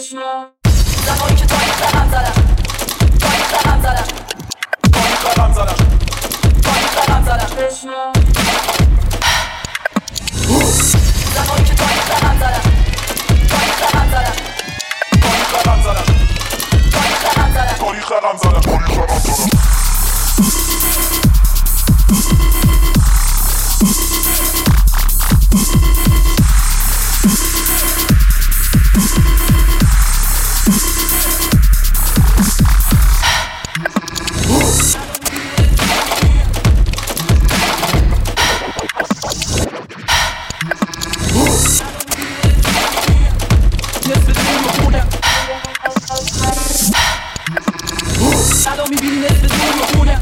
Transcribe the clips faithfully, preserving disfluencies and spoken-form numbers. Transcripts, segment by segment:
زمانی که تاریخ رقم زدم تاریخ رقم زدم تاریخ رقم زدم تاریخ رقم زدم زمانی که تاریخ رقم زدم تاریخ رقم زدم تاریخ رقم زدم تاریخ رقم زدم تاریخ رقم زدم تاریخ رقم زدم میبینی نصف دور و خونم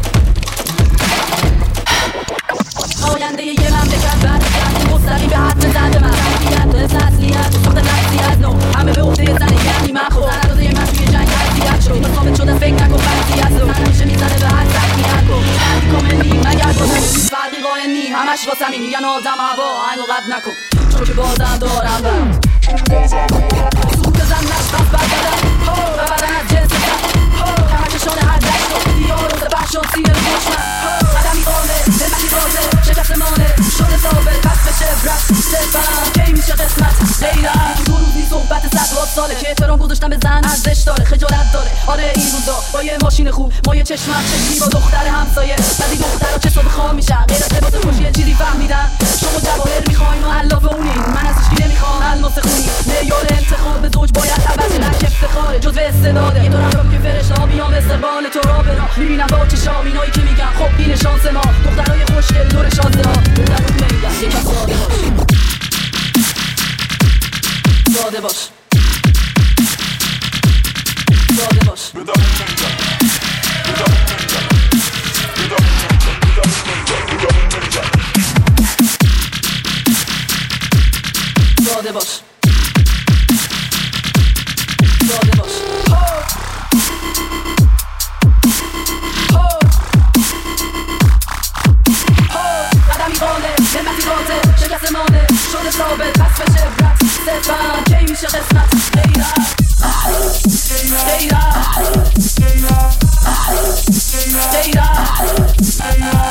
آینده یه مملکت برمیگرد مستقیم به حتم زنده من تربیت تسلیت ساخت نفسی از نو همه به عهده زن یعنی من خود اندازه من توی جنگ تربیت شد اینا ثابت شده فکر نکن فرضیت رو من همیشه میزنه به حد تقنیت کن بردی کاملی مگر بازم چیز فرقی قائل نی همش واسه می میگن آدم هوا هنو قد نکن چون که بازم دارم برم سکوت زن نشتف بردم و بدن از جنس زن کمکشان هر دشت و دیار و بخشان سیر دشمن قدمی قاله دلمتی بازه شکست مانه شده ثابت پس بشه برد صرفم کی میشه قسمت غیرم دو روز نیست صحبت صد ساله که احترام گذاشتم به زن ارزش داره خجالت داره آره این روزا با یه ماشین خوب ما یه چشم چشمی با دختر همسایه بعدی دخترها چه صبح خام میشن غیر از لباس خوشی یه چیزی فهمیدن شما جواهر میخواین و علاوه اونین من از هیچکی نمیخوام الماس خونی معیار انتخاب زوج باید عوض لک افتخاره جزو استعداده یه دورم رو که فرشته‌ها بیان به استقبال تو را برا میبینم با چشام اینایی که میگن خب این شانس ما دخترای خوشگل دور شانس ها دخترون میگن یکم ساده باش ساده باش ساده باش ساده باش ساده باش قدمی قاله نعمتی قاطع شکست مانه شده ثابت پس بشه برد صرفم کی میشه قسمت غیرم غیرم غیرم